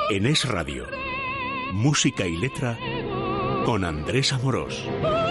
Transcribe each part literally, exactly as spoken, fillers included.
En Es Radio, música y letra con Andrés Amorós.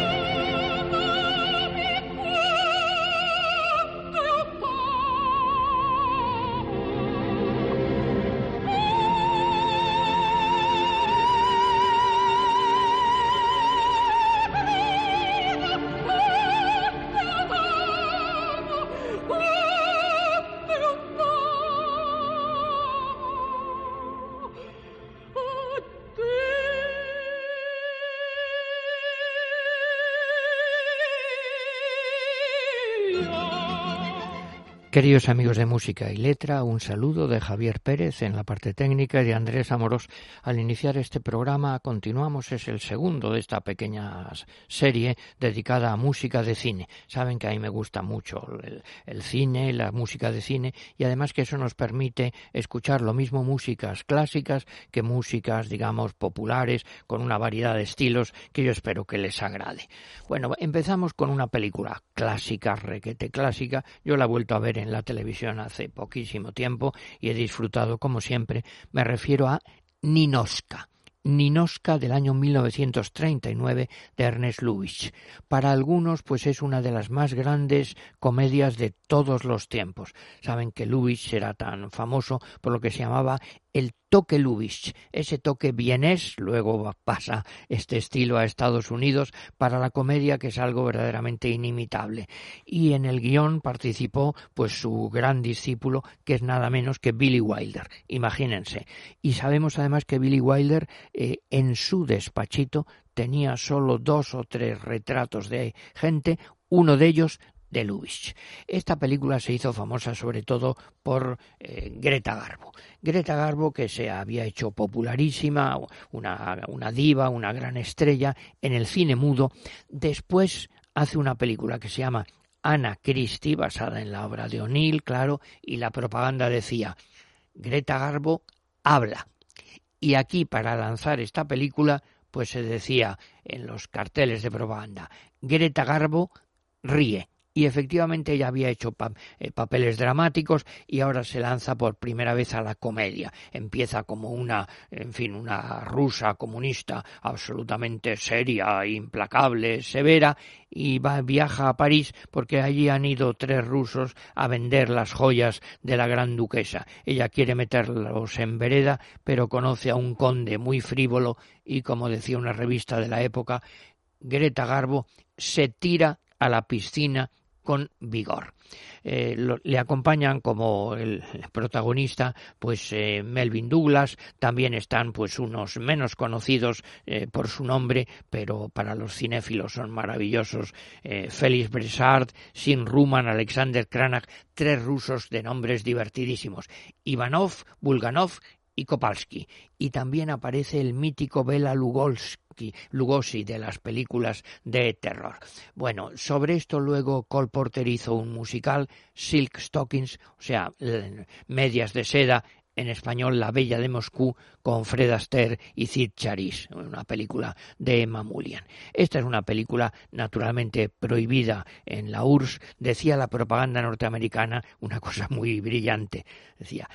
Queridos amigos de Música y Letra, un saludo de Javier Pérez en la parte técnica y de Andrés Amorós al iniciar este programa. Continuamos, es el segundo de esta pequeña serie dedicada a música de cine. Saben que a mí me gusta mucho el, el cine, la música de cine, y además que eso nos permite escuchar lo mismo músicas clásicas que músicas, digamos, populares, con una variedad de estilos que yo espero que les agrade. Bueno, empezamos con una película clásica, requete clásica. Yo la he vuelto a ver en la televisión hace poquísimo tiempo y he disfrutado como siempre. Me refiero a Ninotchka. Ninotchka del año mil novecientos treinta y nueve de Ernest Lubitsch. Para algunos pues es una de las más grandes comedias de todos los tiempos. Saben que Lubitsch era tan famoso por lo que se llamaba el toque Lubitsch, ese toque vienés, luego pasa este estilo a Estados Unidos para la comedia, que es algo verdaderamente inimitable. Y en el guión participó pues su gran discípulo, que es nada menos que Billy Wilder, imagínense. Y sabemos además que Billy Wilder eh, en su despachito tenía solo dos o tres retratos de gente, uno de ellos de Lubitsch. Esta película se hizo famosa sobre todo por eh, Greta Garbo. Greta Garbo, que se había hecho popularísima, una, una diva, una gran estrella en el cine mudo. Después hace una película que se llama Anna Christie, basada en la obra de O'Neill, claro, y la propaganda decía: Greta Garbo habla. Y aquí, para lanzar esta película, pues se decía en los carteles de propaganda: Greta Garbo ríe. Y efectivamente ella había hecho pa- eh, papeles dramáticos y ahora se lanza por primera vez a la comedia. Empieza como una, en fin, una rusa comunista absolutamente seria, implacable, severa, y va, viaja a París porque allí han ido tres rusos a vender las joyas de la gran duquesa. Ella quiere meterlos en vereda, pero conoce a un conde muy frívolo y, como decía una revista de la época, Greta Garbo se tira a la piscina con vigor. Eh, lo, le acompañan como el protagonista pues eh, Melvyn Douglas. También están pues unos menos conocidos eh, por su nombre, pero para los cinéfilos son maravillosos: eh, Félix Bresard, Sin Ruman, Alexander Kranach, tres rusos de nombres divertidísimos: Ivanov, Bulganov y Kopalsky. Y también aparece el mítico Bela Lugosi, Lugosi de las películas de terror. Bueno, sobre esto luego Cole Porter hizo un musical, Silk Stockings, o sea, medias de seda, en español La Bella de Moscú, con Fred Astaire y Cid Charisse, una película de Mamoulian. Esta es una película naturalmente prohibida en la U R S S. Decía la propaganda norteamericana una cosa muy brillante. Decía: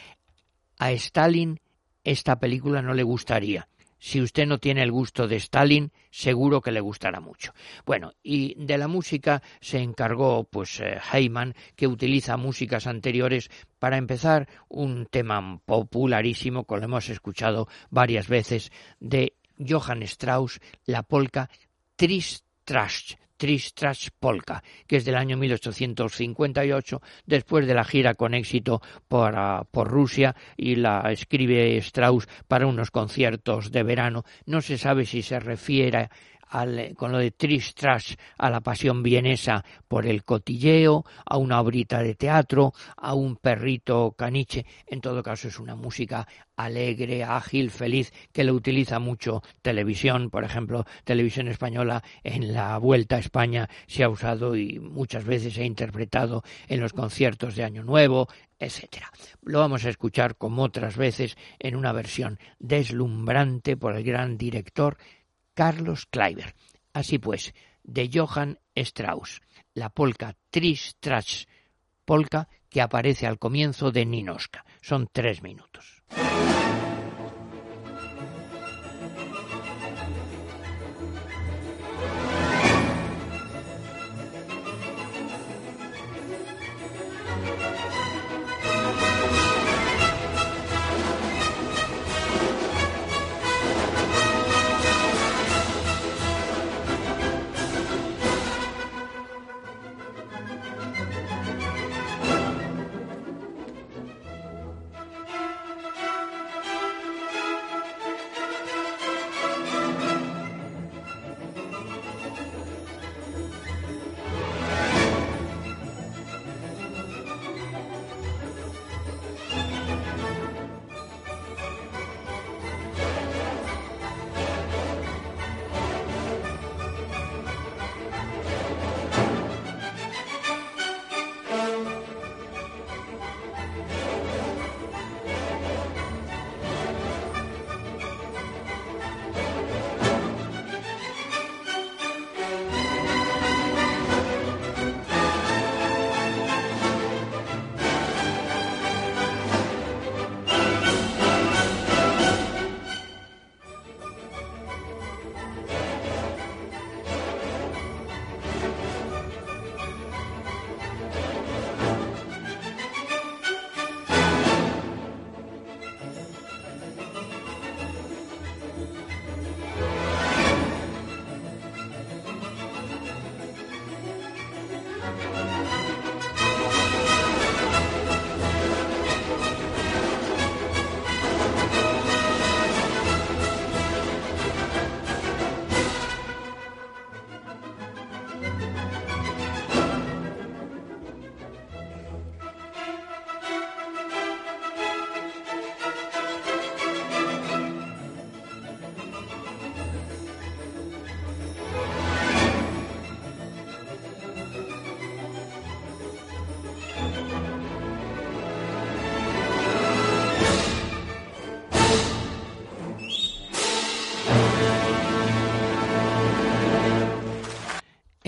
a Stalin esta película no le gustaría. Si usted no tiene el gusto de Stalin, seguro que le gustará mucho. Bueno, y de la música se encargó pues eh, Heyman, que utiliza músicas anteriores. Para empezar, un tema popularísimo, que lo hemos escuchado varias veces, de Johann Strauss, la polka Trist Trash. Trist Trash Polka, que es del año mil ochocientos cincuenta y ocho, después de la gira con éxito por, uh, por Rusia, y la escribe Strauss para unos conciertos de verano. No se sabe si se refiere al, con lo de Trist Trash a la pasión vienesa por el cotilleo, a una obrita de teatro, a un perrito caniche. En todo caso es una música alegre, ágil, feliz, que lo utiliza mucho televisión. Por ejemplo, Televisión Española en la Vuelta a España se ha usado y muchas veces se ha interpretado en los conciertos de Año Nuevo, etcétera. Lo vamos a escuchar como otras veces en una versión deslumbrante por el gran director Carlos Kleiber. Así pues, de Johann Strauss, la polka Trist Trash Polka, que aparece al comienzo de Ninotchka. Son tres minutos.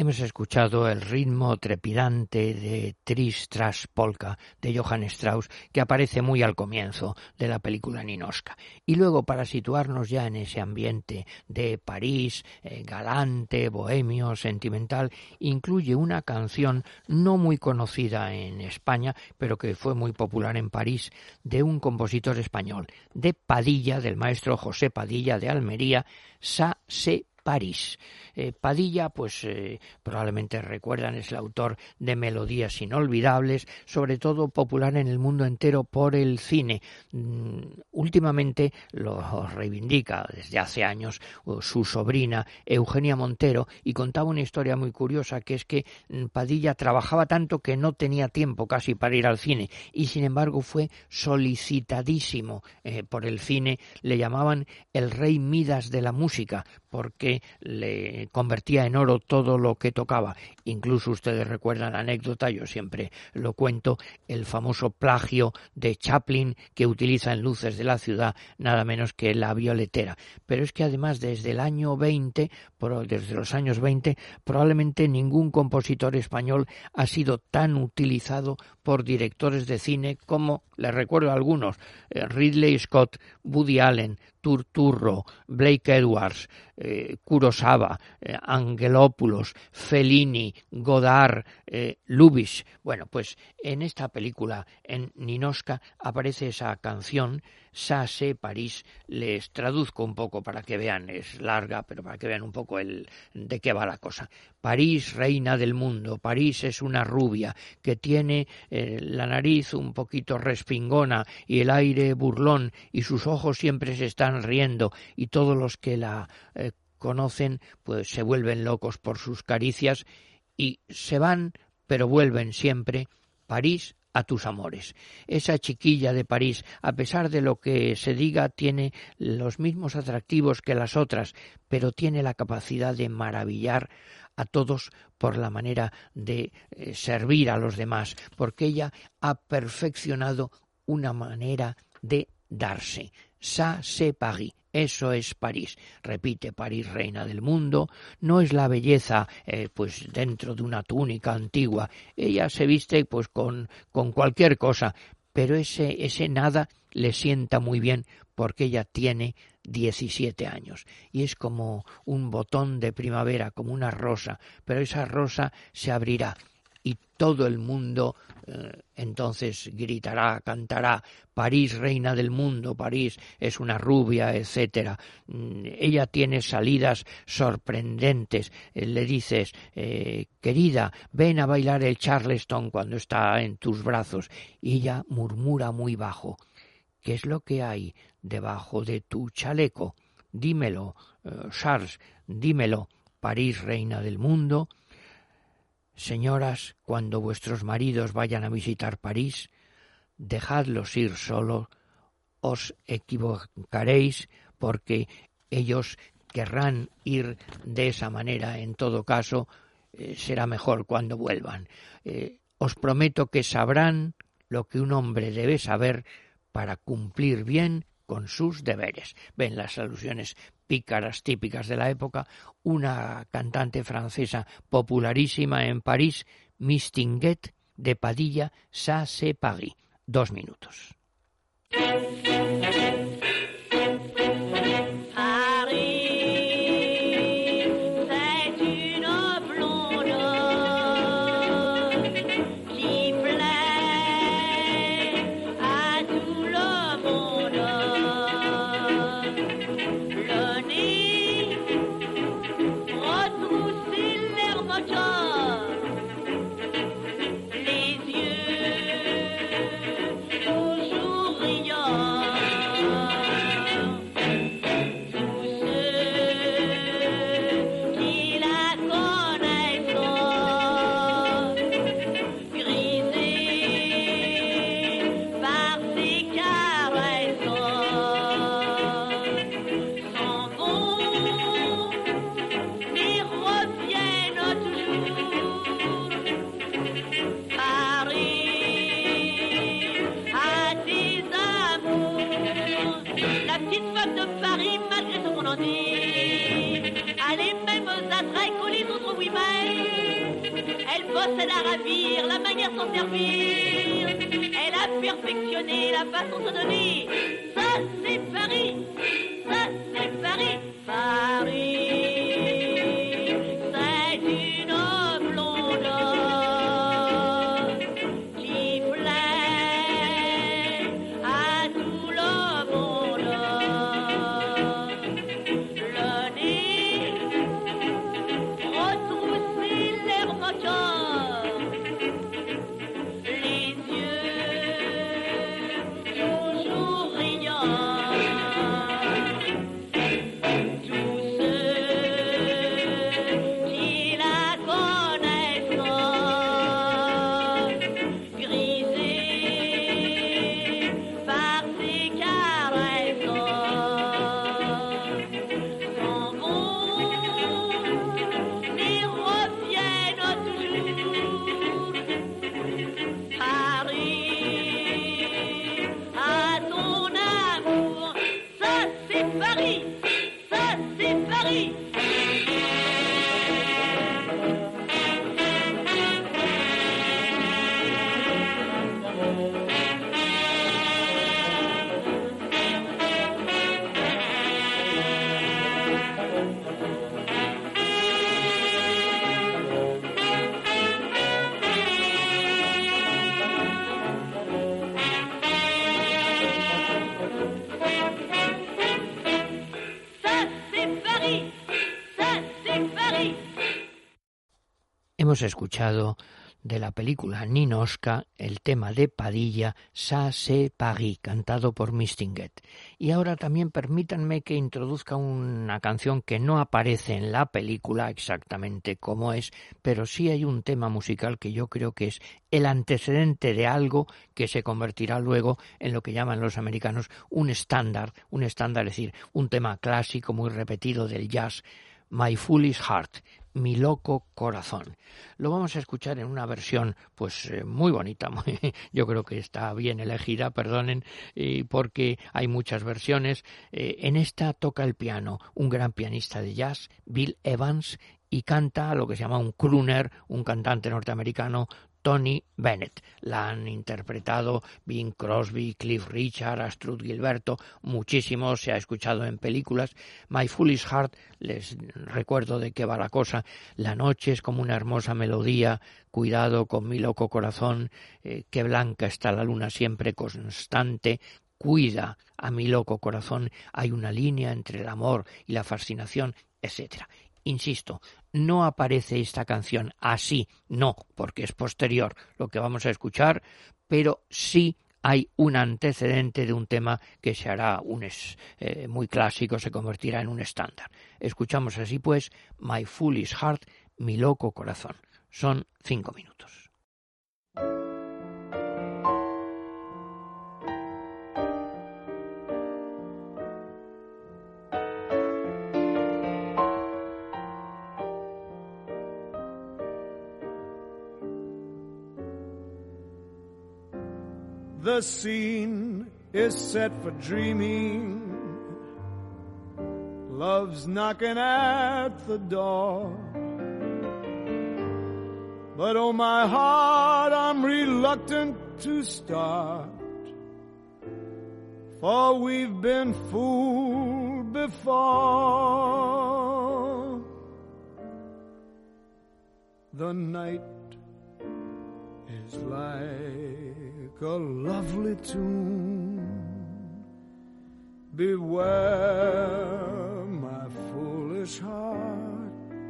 Hemos escuchado el ritmo trepidante de Tris tras Polka de Johann Strauss, que aparece muy al comienzo de la película Ninotchka. Y luego, para situarnos ya en ese ambiente de París, eh, galante, bohemio, sentimental, incluye una canción no muy conocida en España, pero que fue muy popular en París, de un compositor español, de Padilla, del maestro José Padilla de Almería, Ça c'est París. Eh, Padilla, pues eh, probablemente recuerdan, es el autor de melodías inolvidables, sobre todo popular en el mundo entero por el cine. Mm, últimamente lo reivindica desde hace años uh, su sobrina Eugenia Montero, y contaba una historia muy curiosa, que es que mm, Padilla trabajaba tanto que no tenía tiempo casi para ir al cine, y sin embargo fue solicitadísimo eh, por el cine. Le llamaban el rey Midas de la música, porque le convertía en oro todo lo que tocaba. Incluso ustedes recuerdan la anécdota, yo siempre lo cuento, el famoso plagio de Chaplin que utiliza en Luces de la ciudad nada menos que La violetera. Pero es que además desde el año veinte, desde los años veinte, probablemente ningún compositor español ha sido tan utilizado por directores de cine como, les recuerdo algunos, Ridley Scott, Woody Allen, Turturro, Blake Edwards, eh, Kurosawa, eh, Angelopoulos, Fellini, Godard, eh, Lubitsch. Bueno, pues en esta película, en Ninotchka, aparece esa canción, Ça c'est París. Les traduzco un poco para que vean, es larga, pero para que vean un poco el de qué va la cosa. París, reina del mundo. París es una rubia que tiene eh, la nariz un poquito respingona y el aire burlón, y sus ojos siempre se están riendo, y todos los que la eh, conocen pues se vuelven locos por sus caricias, y se van pero vuelven siempre. París, a tus amores. Esa chiquilla de París, a pesar de lo que se diga, tiene los mismos atractivos que las otras, pero tiene la capacidad de maravillar a todos por la manera de eh, servir a los demás, porque ella ha perfeccionado una manera de darse. Ça c'est Paris. Eso es París. Repite, París, reina del mundo. No es la belleza eh, pues dentro de una túnica antigua. Ella se viste pues con, con cualquier cosa, pero ese, ese nada le sienta muy bien, porque ella tiene diecisiete años y es como un botón de primavera, como una rosa, pero esa rosa se abrirá y todo el mundo eh, entonces gritará, cantará: París, reina del mundo, París es una rubia, etcétera. Mm, ella tiene salidas sorprendentes. Eh, le dices, eh, querida, ven a bailar el Charleston cuando está en tus brazos, y ella murmura muy bajo: ¿qué es lo que hay debajo de tu chaleco? Dímelo, eh, Charles, dímelo. París, reina del mundo. Señoras, cuando vuestros maridos vayan a visitar París, dejadlos ir solos, os equivocaréis, porque ellos querrán ir de esa manera. En todo caso, eh, será mejor cuando vuelvan. Eh, os prometo que sabrán lo que un hombre debe saber para cumplir bien con sus deberes. Ven las alusiones pícaras típicas de la época. Una cantante francesa popularísima en París, Miss Tinguet, de Padilla, Ça c'est Paris. Dos minutos. Allez, même attraits que les autres, oui, mais celle à ravir, la manière de s'en servir. Elle a perfectionné la façon de se donner. Ça c'est Paris, ça c'est Paris, Paris. C'est une blonde qui plaît à tout le monde. Le nez retroussé, l'air moteur, les yeux toujours riants. Tous ceux qui la connaissent grisés par ses caresses s'en vont et reviennent toujours. Paris, à ton amour, ça c'est Paris, ça c'est Paris. Ça c'est Paris, ça c'est Paris. Hemos escuchado de la película Ninotchka el tema de Padilla, Ça c'est Paris, cantado por Mistinguett. Y ahora también permítanme que introduzca una canción que no aparece en la película exactamente como es, pero sí hay un tema musical que yo creo que es el antecedente de algo que se convertirá luego en lo que llaman los americanos un estándar, un estándar, es decir, un tema clásico muy repetido del jazz, My Foolish Heart, Mi loco corazón. Lo vamos a escuchar en una versión pues eh, muy bonita, muy, yo creo que está bien elegida, perdonen, eh, porque hay muchas versiones. Eh, en esta toca el piano un gran pianista de jazz, Bill Evans, y canta lo que se llama un crooner, un cantante norteamericano, Tony Bennett. La han interpretado Bing Crosby, Cliff Richard, Astrud Gilberto, muchísimo, se ha escuchado en películas. My Foolish Heart, les recuerdo de qué va la cosa. La noche es como una hermosa melodía, cuidado con mi loco corazón, eh, qué blanca está la luna siempre constante, cuida a mi loco corazón, hay una línea entre el amor y la fascinación, etcétera. Insisto, no aparece esta canción así, no, porque es posterior lo que vamos a escuchar, pero sí hay un antecedente de un tema que se hará un es, eh, muy clásico, se convertirá en un estándar. Escuchamos así pues My Foolish Heart, mi loco corazón. Son cinco minutos. The scene is set for dreaming. Love's knocking at the door. But oh my heart, I'm reluctant to start. For we've been fooled before. The night is like a lovely tune. Beware my foolish heart.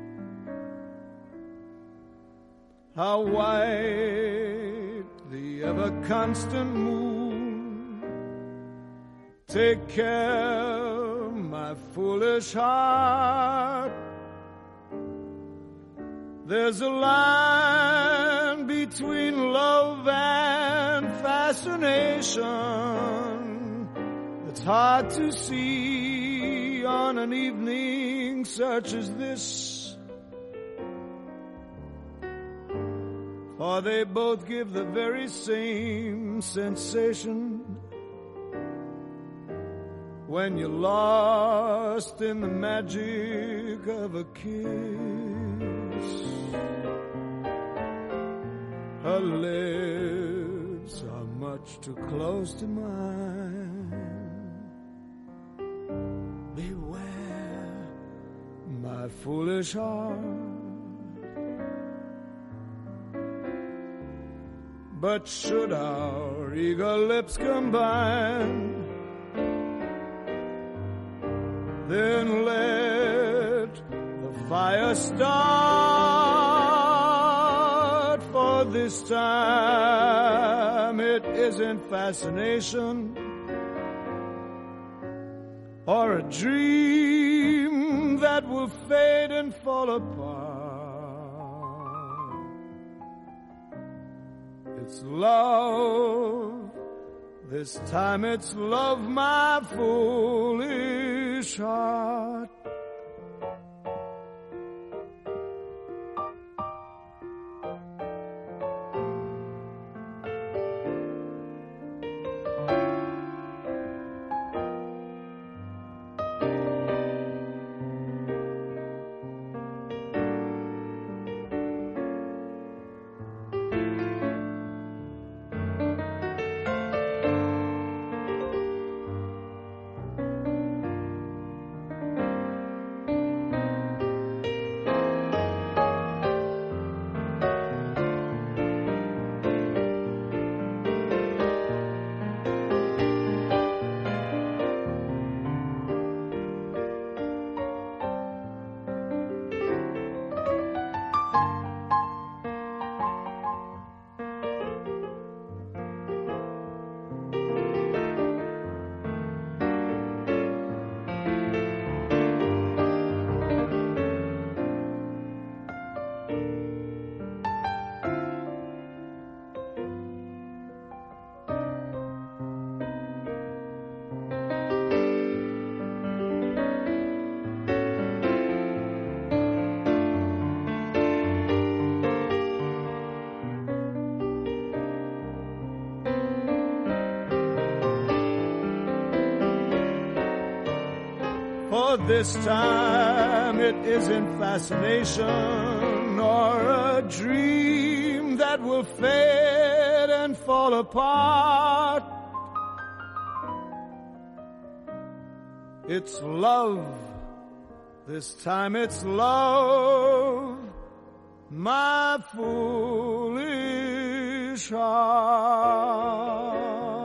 How white the ever-constant moon. Take care, my foolish heart. There's a line between love and fascination that's hard to see on an evening such as this. For they both give the very same sensation when you're lost in the magic of a kiss. her lips are much too close to mine. Beware, my foolish heart. But should our eager lips combine, then let the fire start. For this time it isn't fascination or a dream that will fade and fall apart. It's love, this time it's love, my foolish heart. For this time it isn't fascination or a dream that will fade and fall apart. It's love, this time it's love, my foolish heart.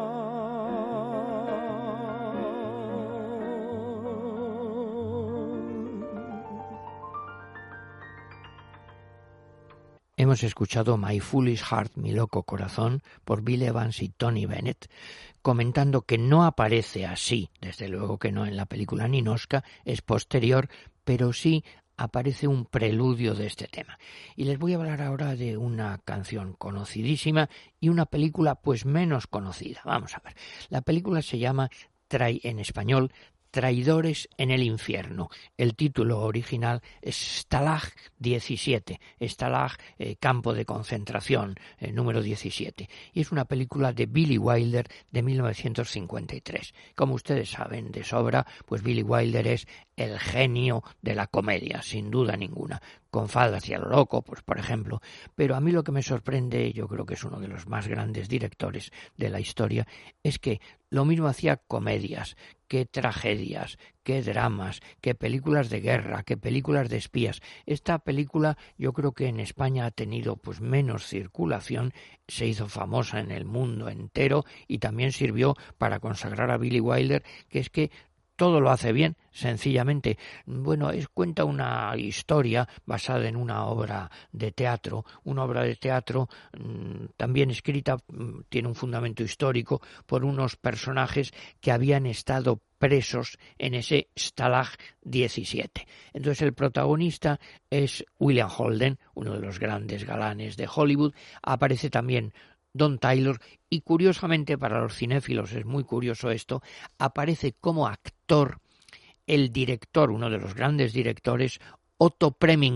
Hemos escuchado My Foolish Heart, mi loco corazón, por Bill Evans y Tony Bennett, comentando que no aparece así, desde luego que no en la película Ninotchka, es posterior, pero sí aparece un preludio de este tema. Y les voy a hablar ahora de una canción conocidísima y una película pues menos conocida. Vamos a ver, la película se llama, trai, en español, Traidores en el infierno. El título original es Stalag diecisiete, Stalag, eh, campo de concentración, eh, número diecisiete. Y es una película de Billy Wilder de mil novecientos cincuenta y tres. Como ustedes saben de sobra, pues Billy Wilder es el genio de la comedia, sin duda ninguna. Con Faldas y a lo loco, pues por ejemplo. Pero a mí lo que me sorprende, yo creo que es uno de los más grandes directores de la historia, es que lo mismo hacía comedias, que tragedias, que dramas, que películas de guerra, que películas de espías. Esta película yo creo que en España ha tenido pues menos circulación, se hizo famosa en el mundo entero y también sirvió para consagrar a Billy Wilder, que es que todo lo hace bien, sencillamente. Bueno, es, cuenta una historia basada en una obra de teatro, una obra de teatro mmm, también escrita, mmm, tiene un fundamento histórico, por unos personajes que habían estado presos en ese Stalag diecisiete. Entonces el protagonista es William Holden, uno de los grandes galanes de Hollywood. Aparece también Don Taylor y, curiosamente, para los cinéfilos es muy curioso esto, aparece como actor el director, uno de los grandes directores, Otto Preminger,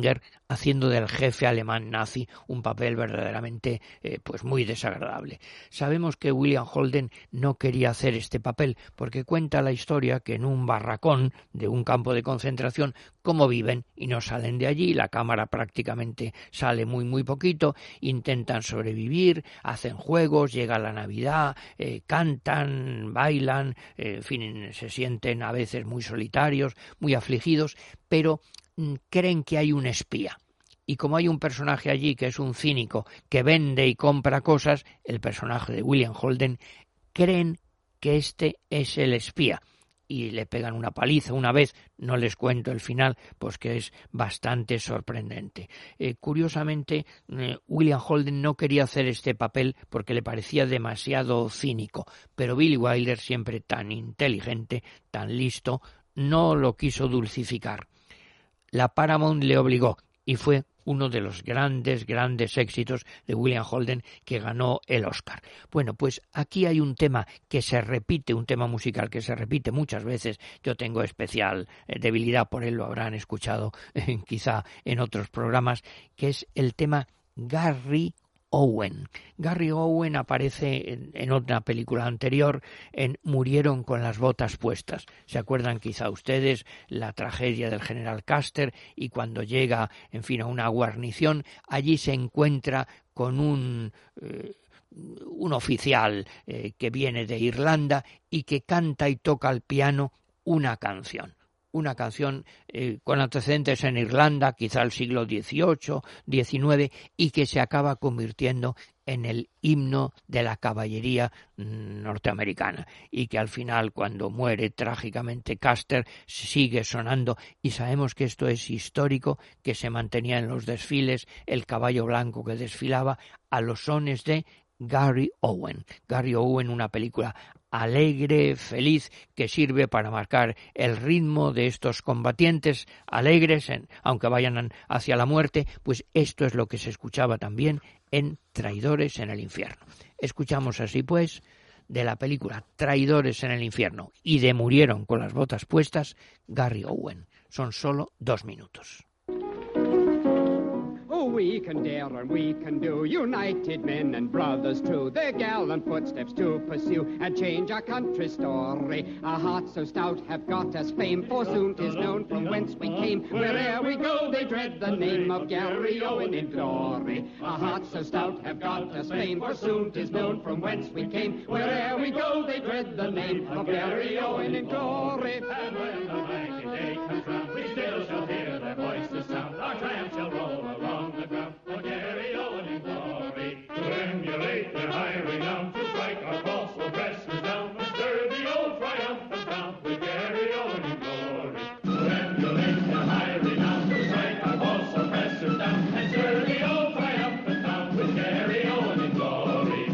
haciendo del jefe alemán nazi un papel verdaderamente eh, pues muy desagradable. Sabemos que William Holden no quería hacer este papel porque cuenta la historia que en un barracón de un campo de concentración cómo viven y no salen de allí, la cámara prácticamente sale muy muy poquito, intentan sobrevivir, hacen juegos, llega la Navidad, eh, cantan, bailan, eh, en fin, se sienten a veces muy solitarios, muy afligidos, pero mm, creen que hay un espía. Y como hay un personaje allí que es un cínico que vende y compra cosas, el personaje de William Holden, creen que este es el espía. Y le pegan una paliza una vez, no les cuento el final, pues que es bastante sorprendente. Eh, curiosamente, eh, William Holden no quería hacer este papel porque le parecía demasiado cínico, pero Billy Wilder, siempre tan inteligente, tan listo, no lo quiso dulcificar. La Paramount le obligó y fue uno de los grandes, grandes éxitos de William Holden, que ganó el Oscar. Bueno, pues aquí hay un tema que se repite, un tema musical que se repite muchas veces. Yo tengo especial debilidad por él, lo habrán escuchado eh, quizá en otros programas, que es el tema Gary Owen. Gary Owen aparece en, en otra película anterior, en Murieron con las botas puestas. ¿Se acuerdan quizá ustedes la tragedia del general Custer? Y cuando llega, en fin, a una guarnición, allí se encuentra con un... Eh, un oficial eh, que viene de Irlanda y que canta y toca al piano una canción. Una canción eh, con antecedentes en Irlanda, quizá el siglo dieciocho, diecinueve, y que se acaba convirtiendo en el himno de la caballería norteamericana, y que al final, cuando muere trágicamente Custer, sigue sonando, y sabemos que esto es histórico, que se mantenía en los desfiles, el caballo blanco que desfilaba a los sones de Gary Owen. Gary Owen, una película alegre, feliz, que sirve para marcar el ritmo de estos combatientes alegres, en, aunque vayan hacia la muerte, pues esto es lo que se escuchaba también en Traidores en el infierno. Escuchamos así pues de la película Traidores en el infierno y de Murieron con las botas puestas, Gary Owen. Son solo dos minutos. We can dare and we can do, united men and brothers true, their gallant footsteps to pursue and change our country's story. Our hearts so stout have got us fame, for soon 'tis known from whence we came. Where'er we go they dread the name of Gary Owen in glory. Our hearts so stout have got us fame, for soon 'tis known from whence we came. Where'er we go they dread the name of Gary Owen in glory. And when the mighty day comes round, we still shall hear their voices sound. Our triumph shall roll along the ground, for Gary Owen in glory. To emulate their high renown, to strike our false oppressors down, and stir the old triumphant sound with Gary Owen in glory. To emulate their high renown, to strike our false oppressors down, and stir the old triumphant sound with Gary Owen in glory.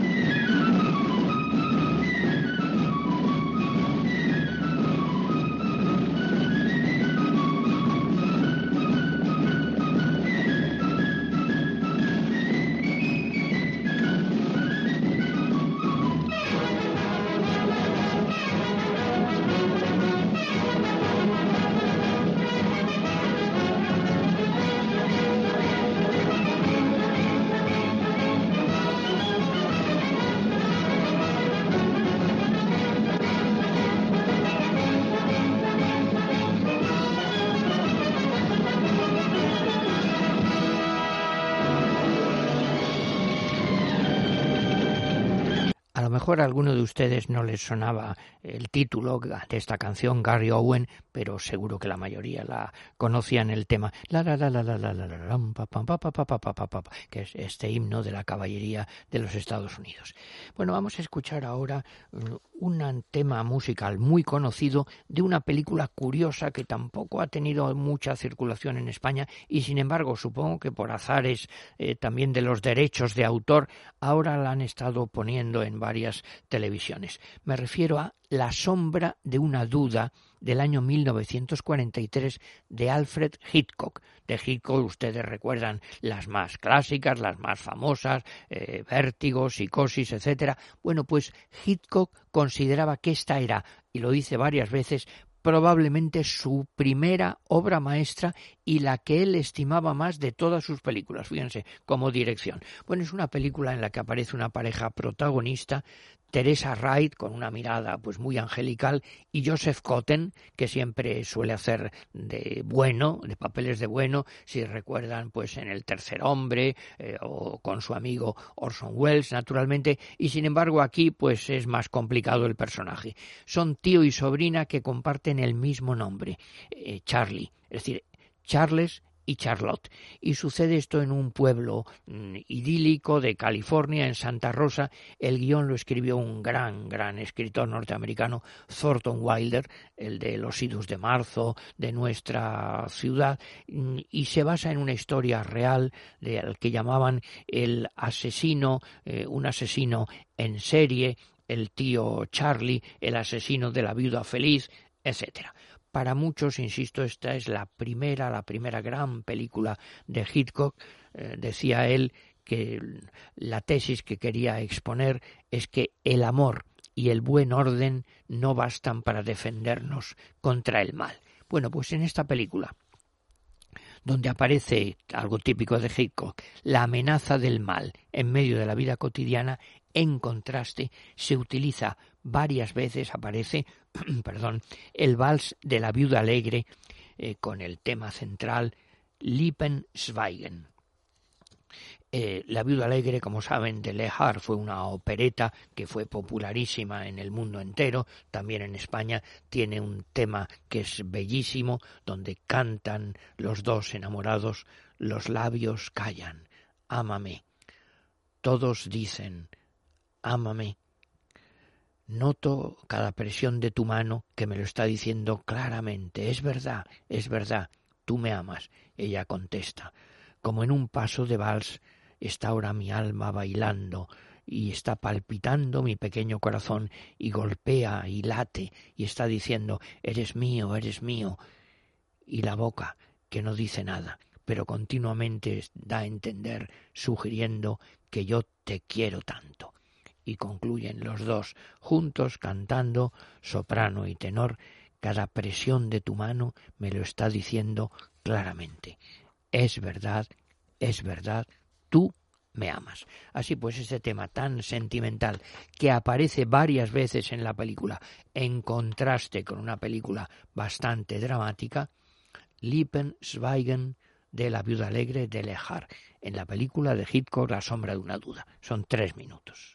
A lo mejor a alguno de ustedes no les sonaba el título de esta canción, Gary Owen, pero seguro que la mayoría la conocían el tema, la la la la la la la la pa pa pa pa pa pa pa, que es este himno de la caballería de los Estados Unidos. Bueno, vamos a escuchar ahora un tema musical muy conocido de una película curiosa que tampoco ha tenido mucha circulación en España y sin embargo supongo que por azares eh, también de los derechos de autor ahora la han estado poniendo en varias televisiones. Me refiero a La sombra de una duda del año mil novecientos cuarenta y tres de Alfred Hitchcock. De Hitchcock ustedes recuerdan las más clásicas, las más famosas, eh, Vértigo, Psicosis, etcétera. Bueno, pues Hitchcock consideraba que esta era, y lo dice varias veces, probablemente su primera obra maestra y la que él estimaba más de todas sus películas, fíjense, como dirección. Bueno, es una película en la que aparece una pareja protagonista, Teresa Wright, con una mirada pues muy angelical, y Joseph Cotten, que siempre suele hacer de bueno, de papeles de bueno, si recuerdan pues en El tercer hombre, eh, o con su amigo Orson Welles, naturalmente, y sin embargo aquí pues es más complicado el personaje. Son tío y sobrina que comparten el mismo nombre, eh, Charlie, es decir, Charles y Charlotte, y sucede esto en un pueblo mmm, idílico de California, en Santa Rosa. El guión lo escribió un gran, gran escritor norteamericano, Thornton Wilder, el de Los idus de marzo, de Nuestra ciudad, y se basa en una historia real de al que llamaban el asesino, eh, un asesino en serie, el tío Charlie, el asesino de la viuda feliz, etcétera. Para muchos, insisto, esta es la primera, la primera gran película de Hitchcock. Eh, decía él que la tesis que quería exponer es que el amor y el buen orden no bastan para defendernos contra el mal. Bueno, pues en esta película, donde aparece algo típico de Hitchcock, la amenaza del mal en medio de la vida cotidiana, en contraste, se utiliza varias veces, aparece, perdón, el vals de la viuda alegre, eh, con el tema central Lippensweigen. Eh, la viuda alegre, como saben, de Lehár, fue una opereta que fue popularísima en el mundo entero. También en España tiene un tema que es bellísimo, donde cantan los dos enamorados: los labios callan, ámame. Todos dicen, ámame. Noto cada presión de tu mano que me lo está diciendo claramente. Es verdad, es verdad, tú me amas. Ella contesta. Como en un paso de vals, está ahora mi alma bailando y está palpitando mi pequeño corazón y golpea y late y está diciendo, eres mío, eres mío. Y la boca, que no dice nada, pero continuamente da a entender, sugiriendo que yo te quiero tanto. Y concluyen los dos juntos cantando, soprano y tenor, cada presión de tu mano me lo está diciendo claramente. Es verdad, es verdad, tú me amas. Así pues, este tema tan sentimental que aparece varias veces en la película, en contraste con una película bastante dramática, Lippensweigen, de la viuda alegre de Lehár, en la película de Hitchcock, La sombra de una duda. Son tres minutos.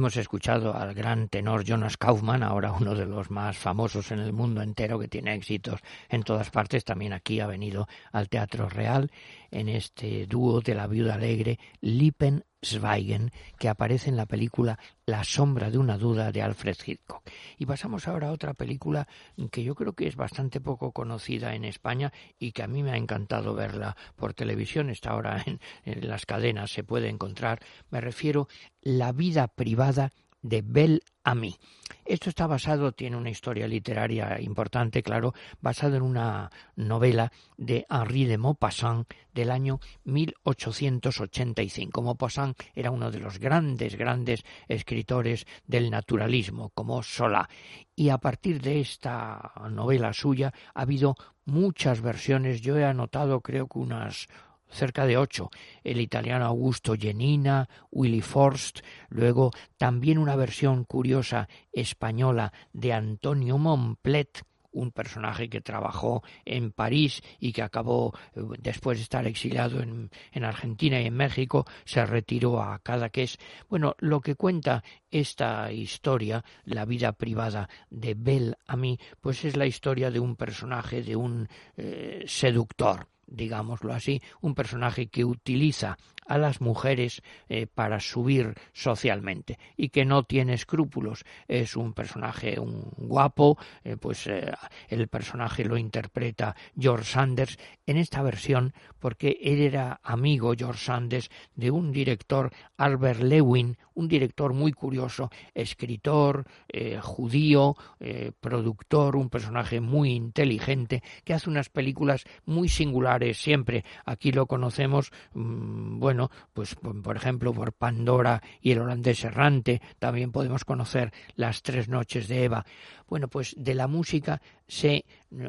hemos escuchado al gran tenor Jonas Kaufmann, ahora uno de los más famosos en el mundo entero, que tiene éxitos en todas partes. También aquí ha venido al Teatro Real en este dúo de la viuda alegre Lippen Schweigen, que aparece en la película La sombra de una duda de Alfred Hitchcock. Y pasamos ahora a otra película que yo creo que es bastante poco conocida en España y que a mí me ha encantado verla por televisión. Está ahora en, en las cadenas, se puede encontrar. Me refiero a La vida privada de Bel Ami. Esto está basado, tiene una historia literaria importante, claro, basado en una novela de Henri de Maupassant del año mil ochocientos ochenta y cinco. Maupassant era uno de los grandes, grandes escritores del naturalismo, como Solá. Y a partir de esta novela suya ha habido muchas versiones. Yo he anotado, creo que unas cerca de ocho, el italiano Augusto Genina, Willy Forst, luego también una versión curiosa española de Antonio Montplet, un personaje que trabajó en París y que acabó, después de estar exiliado en, en Argentina y en México, se retiró a Cadaqués. Bueno, lo que cuenta esta historia, la vida privada de Bel Ami, pues es la historia de un personaje, de un eh, seductor, digámoslo así, un personaje que utiliza a las mujeres eh, para subir socialmente y que no tiene escrúpulos. Es un personaje, un guapo, eh, pues eh, el personaje lo interpreta George Sanders en esta versión porque él era amigo, George Sanders, de un director, Albert Lewin, un director muy curioso, escritor, eh, judío, eh, productor, un personaje muy inteligente que hace unas películas muy singulares siempre. Aquí lo conocemos, mmm, bueno, pues por ejemplo por Pandora y el holandés errante. También podemos conocer Las tres noches de Eva. Bueno, pues de la música se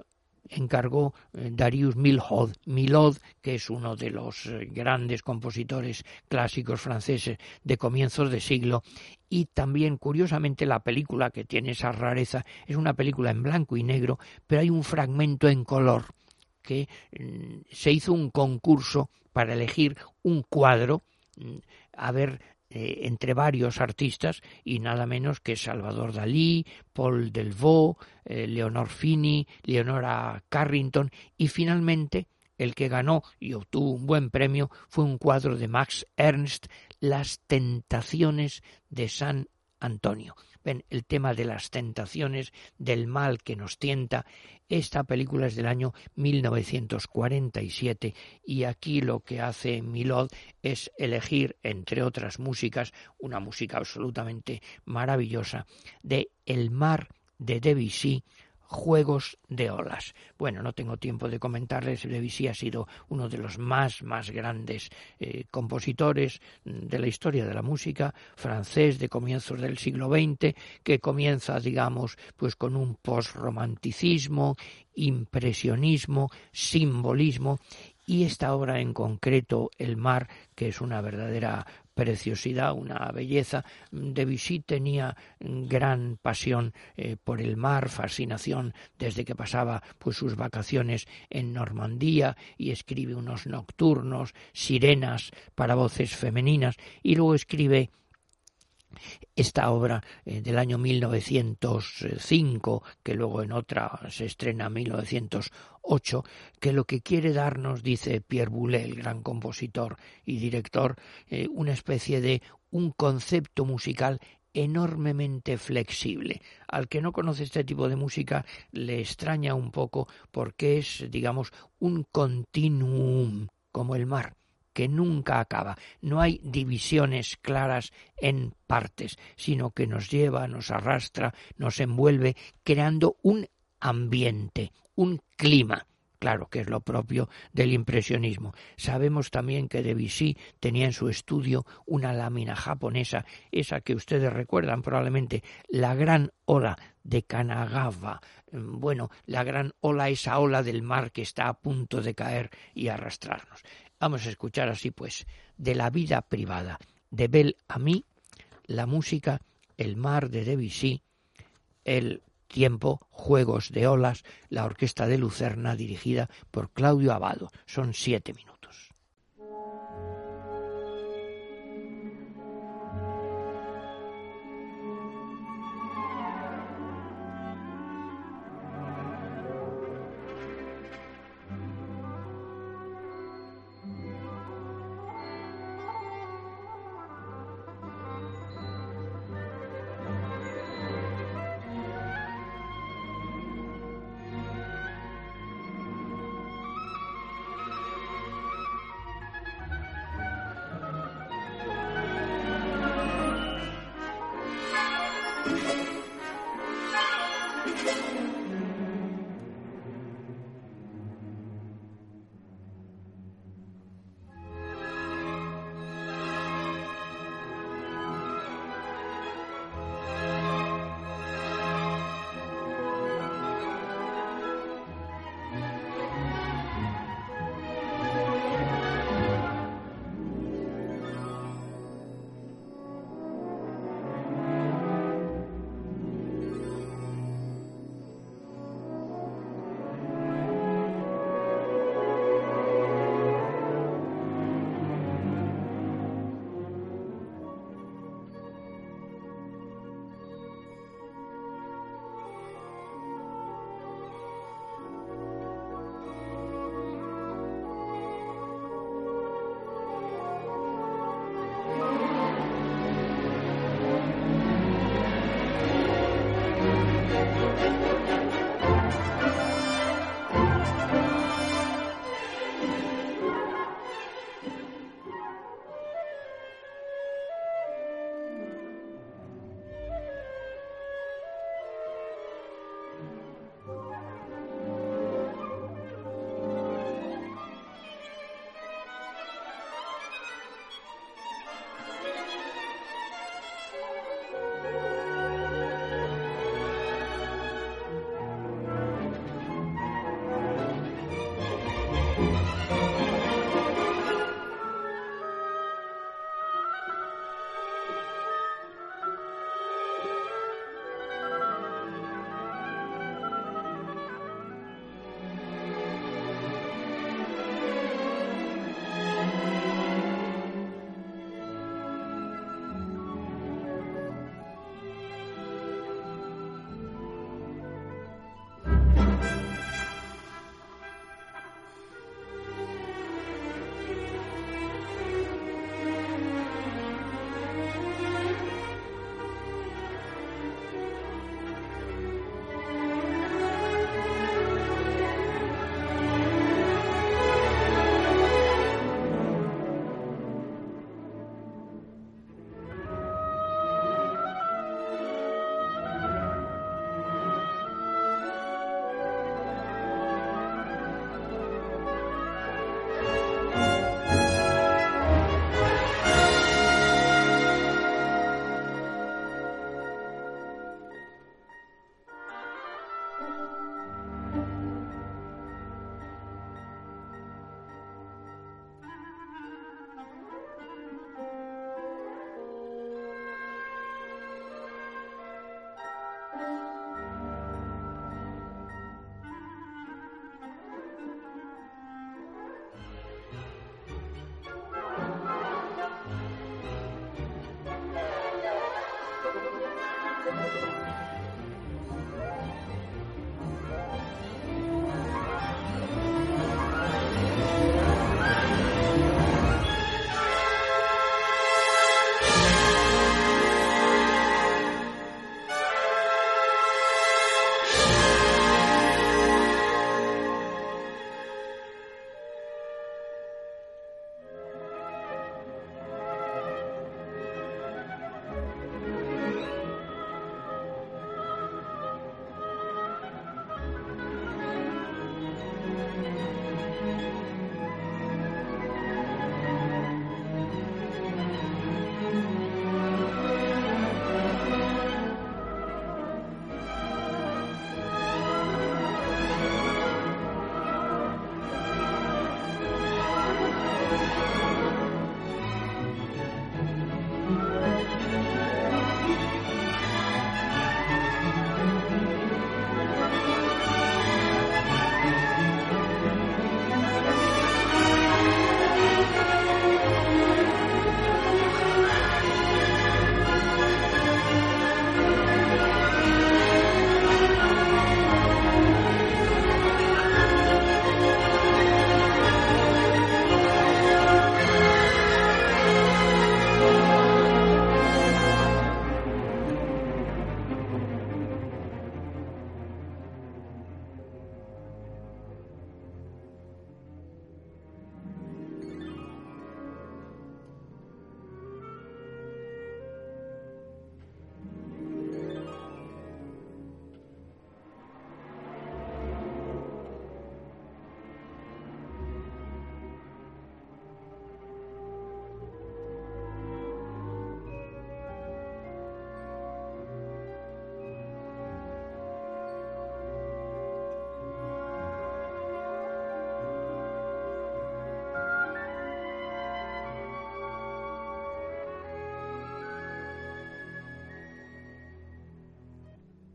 encargó Darius Milhaud, Milhaud, que es uno de los grandes compositores clásicos franceses de comienzos de siglo. Y también, curiosamente, la película, que tiene esa rareza, es una película en blanco y negro, pero hay un fragmento en color, que mm, se hizo un concurso para elegir un cuadro, mm, a ver, eh, entre varios artistas, y nada menos que Salvador Dalí, Paul Delvaux, eh, Leonor Fini, Leonora Carrington, y finalmente el que ganó y obtuvo un buen premio fue un cuadro de Max Ernst, Las tentaciones de San Antonio. Ven, el tema de las tentaciones, del mal que nos tienta. Esta película es del año mil novecientos cuarenta y siete y aquí lo que hace Milhaud es elegir, entre otras músicas, una música absolutamente maravillosa de El mar de Debussy, Juegos de olas. Bueno, no tengo tiempo de comentarles. Debussy ha sido uno de los más, más grandes eh, compositores de la historia de la música, francés de comienzos del siglo veinte, que comienza, digamos, pues con un postromanticismo, impresionismo, simbolismo, y esta obra en concreto, El mar, que es una verdadera preciosidad, una belleza. Debussy tenía gran pasión eh, por el mar, fascinación desde que pasaba pues sus vacaciones en Normandía, y escribe unos nocturnos, sirenas para voces femeninas, y luego escribe esta obra eh, del año mil novecientos cinco, que luego en otra se estrena en mil novecientos ocho, que lo que quiere darnos, dice Pierre Boulez, el gran compositor y director, eh, una especie de un concepto musical enormemente flexible. Al que no conoce este tipo de música le extraña un poco porque es, digamos, un continuum, como el mar, que nunca acaba. No hay divisiones claras en partes, sino que nos lleva, nos arrastra, nos envuelve, creando un ambiente, un clima. Claro, que es lo propio del impresionismo. Sabemos también que Debussy tenía en su estudio una lámina japonesa, esa que ustedes recuerdan probablemente, la gran ola de Kanagawa. Bueno, la gran ola, esa ola del mar que está a punto de caer y arrastrarnos. Vamos a escuchar así pues, de la vida privada de Bel Ami, la música, El mar de Debussy, el tiempo, Juegos de olas, la orquesta de Lucerna dirigida por Claudio Abbado. Son siete minutos.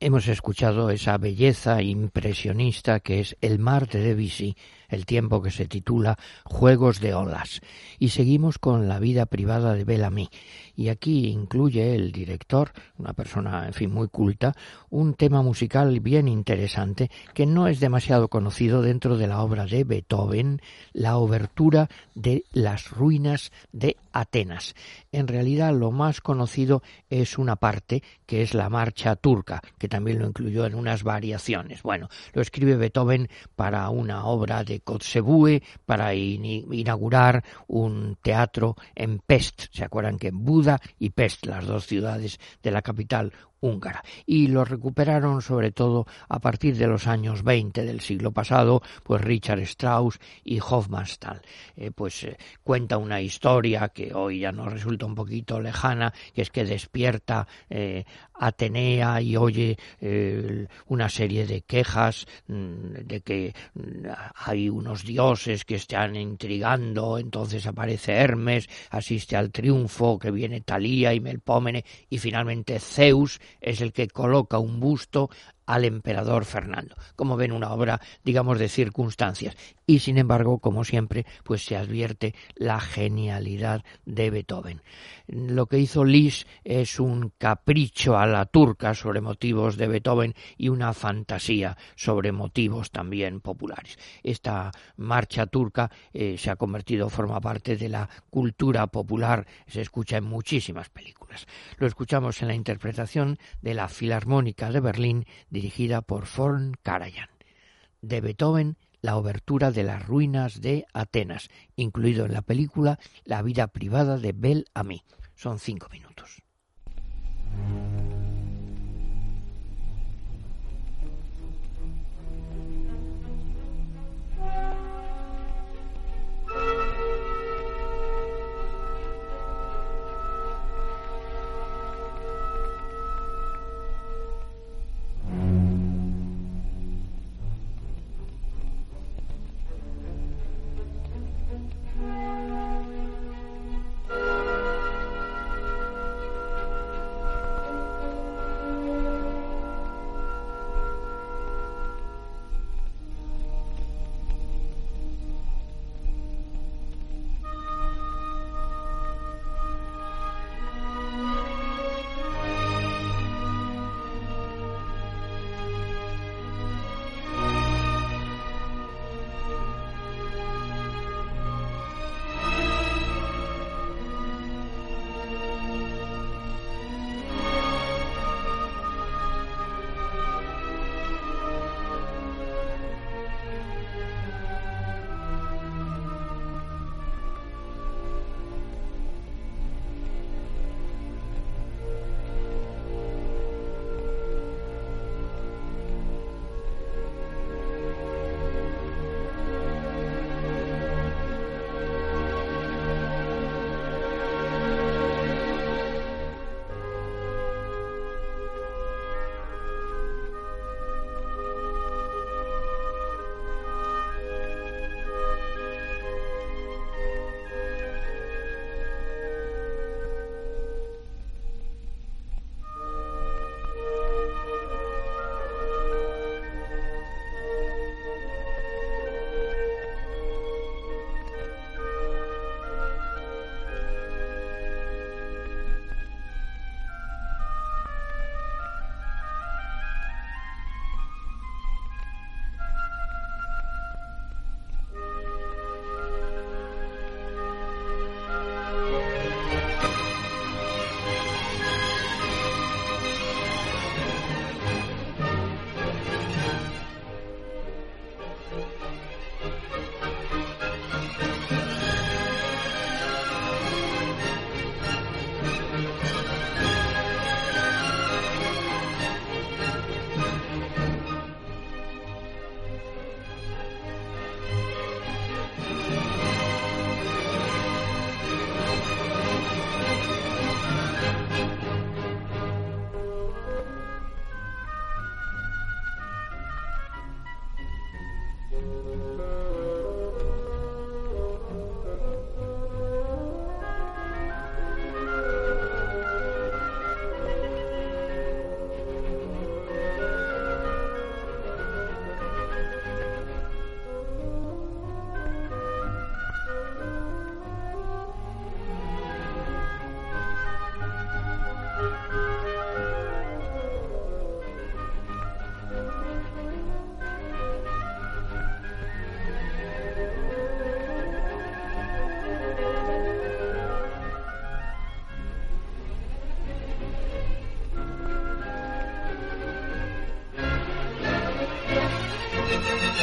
Hemos escuchado esa belleza impresionista que es El mar de Debussy, el tiempo que se titula Juegos de olas. Y seguimos con la vida privada de Bel Ami. Y aquí incluye el director, una persona, en fin, muy culta, un tema musical bien interesante que no es demasiado conocido dentro de la obra de Beethoven, la obertura de Las ruinas de Atenas. En realidad lo más conocido es una parte que es la marcha turca, que también lo incluyó en unas variaciones. Bueno, lo escribe Beethoven para una obra de Kotzebue, para in- inaugurar un teatro en Pest. ¿Se acuerdan que Buda y Pest, las dos ciudades de la capital húngara? Y lo recuperaron sobre todo a partir de los años veinte del siglo pasado, pues Richard Strauss y Hofmannsthal. Eh, pues eh, cuenta una historia que hoy ya nos resulta un poquito lejana, que es que despierta eh, Atenea y oye eh, una serie de quejas mmm, de que mmm, hay unos dioses que están intrigando. Entonces aparece Hermes, asiste al triunfo, que viene Talía y Melpómene, y finalmente Zeus es el que coloca un busto al emperador Fernando. Como ven, una obra, digamos, de circunstancias. Y sin embargo, como siempre, pues se advierte la genialidad de Beethoven. Lo que hizo Liszt es un capricho a la turca sobre motivos de Beethoven y una fantasía sobre motivos también populares. Esta marcha turca eh, se ha convertido, forma parte de la cultura popular, se escucha en muchísimas películas. Lo escuchamos en la interpretación de la Filarmónica de Berlín, dirigida por Forn Karajan. De Beethoven, la obertura de Las ruinas de Atenas, incluido en la película La vida privada de Bel Ami. Son cinco minutos.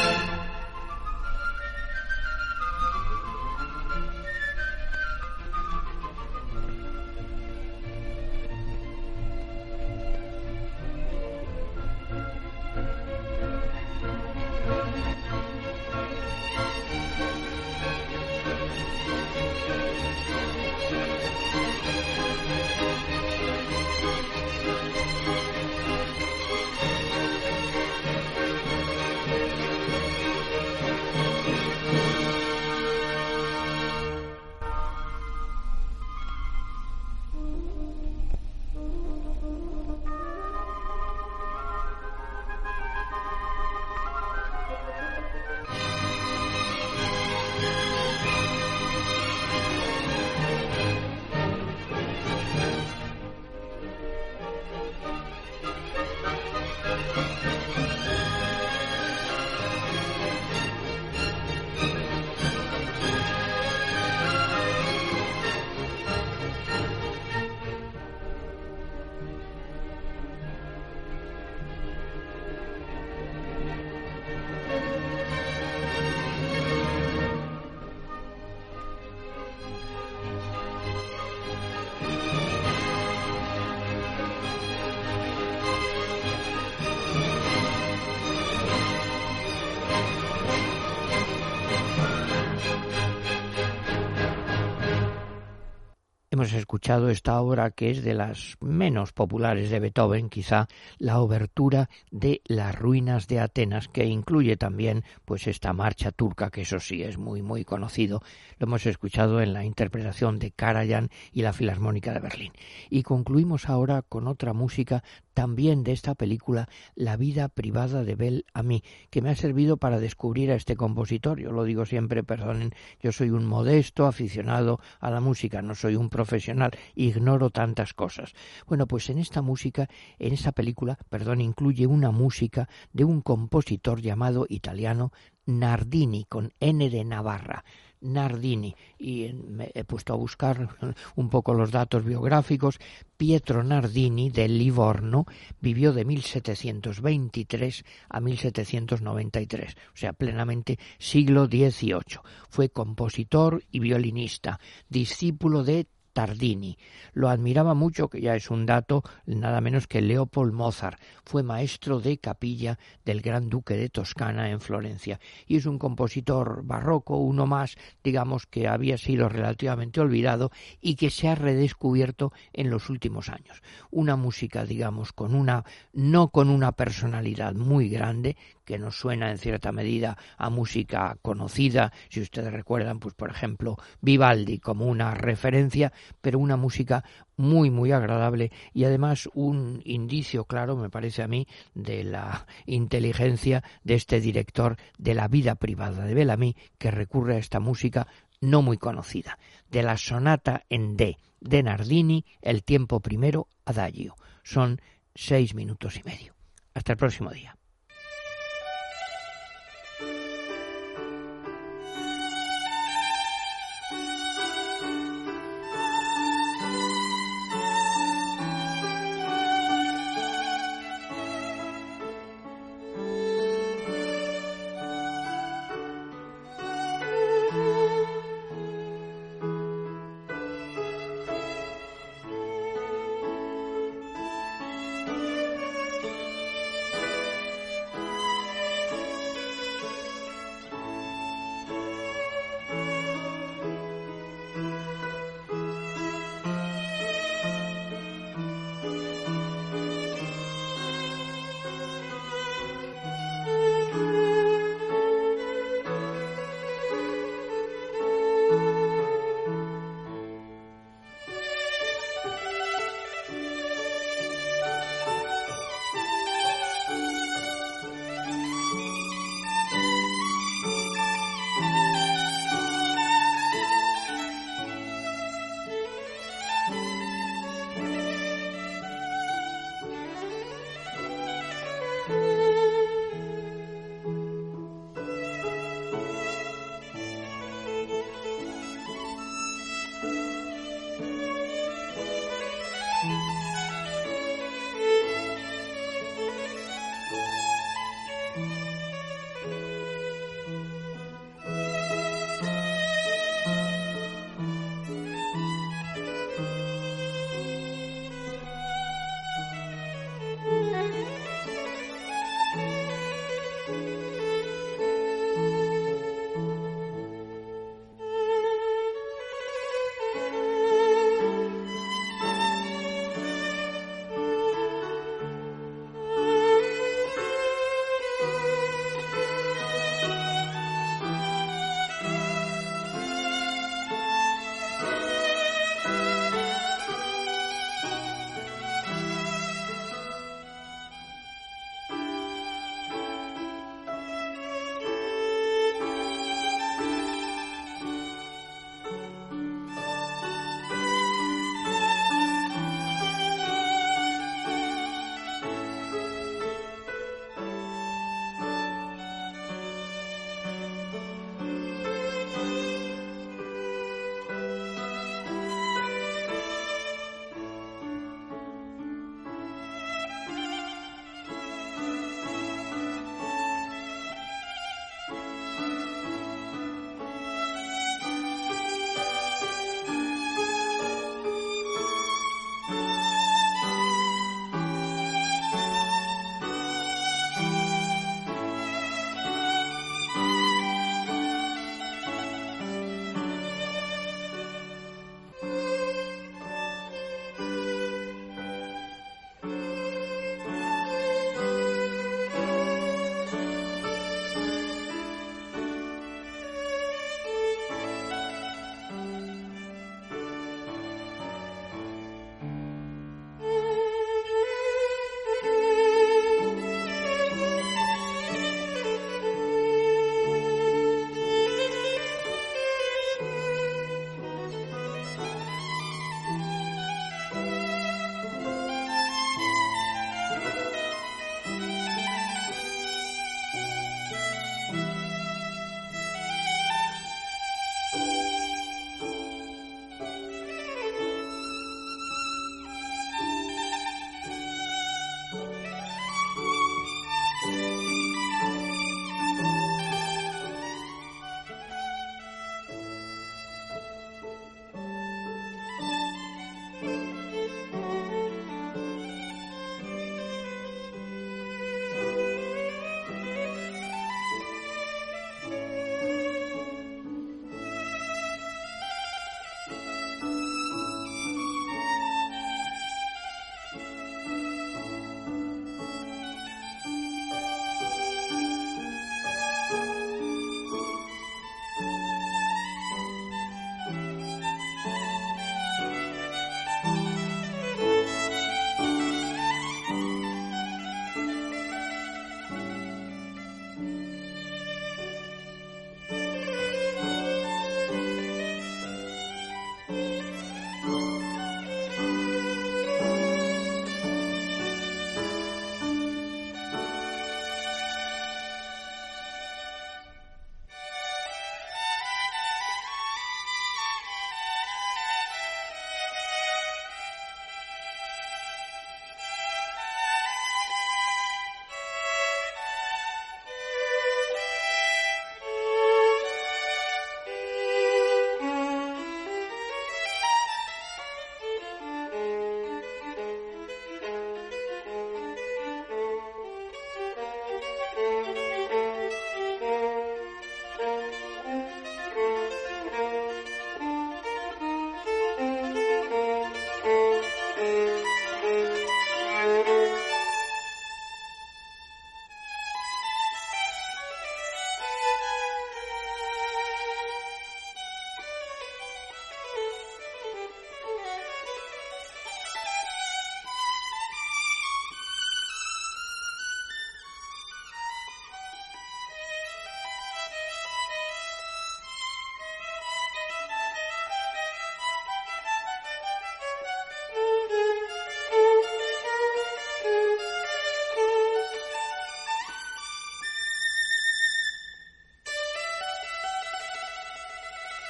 Hemos escuchado esta obra que es de las menos populares de Beethoven, quizá la obertura de Las ruinas de Atenas, que incluye también pues esta marcha turca, que eso sí es muy muy conocido. Lo hemos escuchado en la interpretación de Karajan y la Filarmónica de Berlín. Y concluimos ahora con otra música también de esta película, La vida privada de Bel Ami, que me ha servido para descubrir a este compositor. Yo lo digo siempre, perdonen, yo soy un modesto aficionado a la música, no soy un profesional, ignoro tantas cosas. Bueno, pues en esta música, en esta película, perdón, incluye una música de un compositor llamado italiano Nardini, con N de Navarra. Nardini, y me he puesto a buscar un poco los datos biográficos. Pietro Nardini de Livorno vivió de mil setecientos veintitrés a mil setecientos noventa y tres, o sea, plenamente siglo dieciocho. Fue compositor y violinista, discípulo de Tardini. Lo admiraba mucho, que ya es un dato, nada menos que Leopold Mozart. Fue maestro de capilla del Gran Duque de Toscana en Florencia. Y es un compositor barroco, uno más, digamos, que había sido relativamente olvidado y que se ha redescubierto en los últimos años. Una música, digamos, con una, no con una personalidad muy grande, que nos suena en cierta medida a música conocida, si ustedes recuerdan, pues por ejemplo, Vivaldi como una referencia, pero una música muy muy agradable y además un indicio claro, me parece a mí, de la inteligencia de este director de La vida privada de Bel Ami, que recurre a esta música no muy conocida, de la sonata en D de Nardini, el tiempo primero, adagio. Son seis minutos y medio. Hasta el próximo día.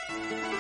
Thank you.